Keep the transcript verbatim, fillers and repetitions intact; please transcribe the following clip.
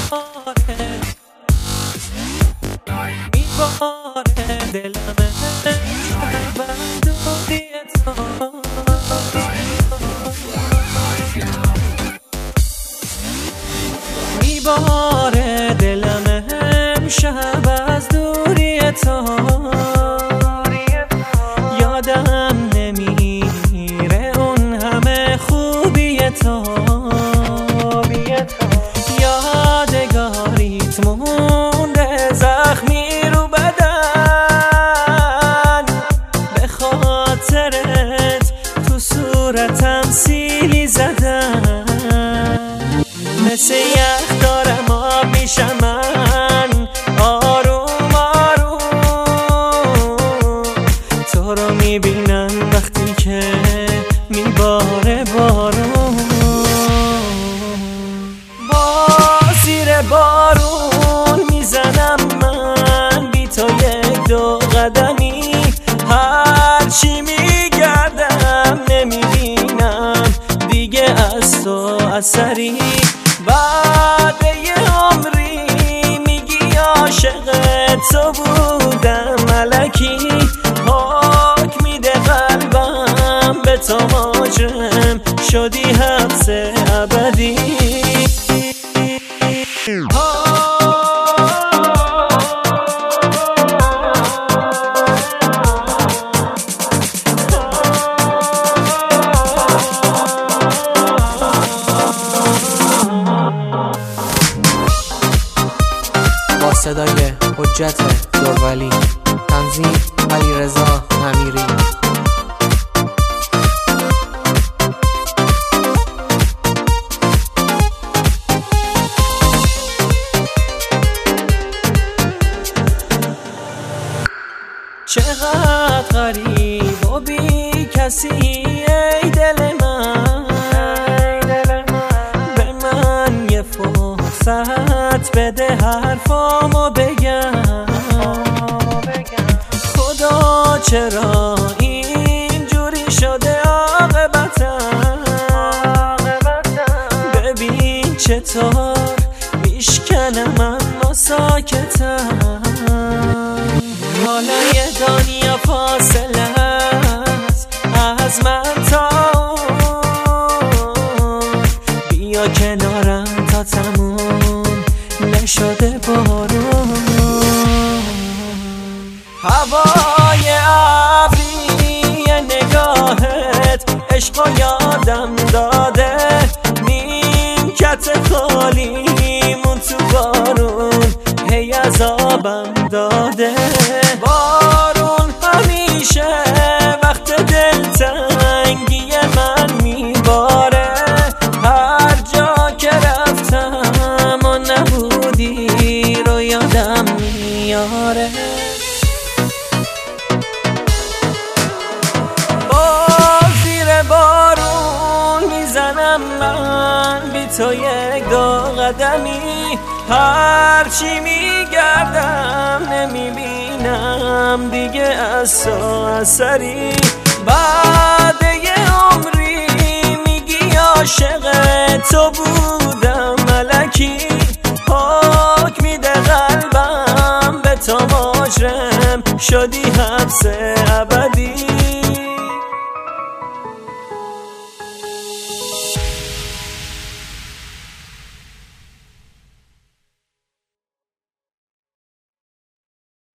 میباره دلم بندوری تو میباره دلم امشب از دوری تو یادم نمیره اون همه خوبی تو یادگاریت مونده زخمی رو بدن به خاطرت تو صورتم سیلی زدن مثل یخ دارم آب میشم من آروم آروم تو رو میبینم وقتی که میباره بارون با زیر بارون میزنم من بی تو یک دو قدمی هرچی میگردم نمیبینم دیگه از تو اثری بعد یه عمری میگی عاشق تو بودم ملکی حکم میده قلبم به تو مجرم شدی حبس ابدی صدای حجت دورولی، تنظیم علیرضا امیری. چقدر غریب و بی کسی ای دل من به من یه فرصت بده حرفامو بگم خدا چرا اینجوری شده عاقبتم ببین چطور میشکنم اما ساکتم حالا یه دنیا فاصله است از من تا بیا کنارم تا تموم نشده بارون هوای ابری نگاهت عشقو یادم داده نیمکت خالیمون تو بارون هی عذابم داده بارون همیشه وقت دلتنگی من میباره هر جا که رفتم و نبودی رو یادم میاره با زیر بارون میزنم من بی تو یک دو قدمی هرچی میگردم نمیبینم دیگه از تو اثری بعد یه عمری میگی عاشق تو بودم ملکی حکم میده قلبم به تو مجرم شدی حبس ابدی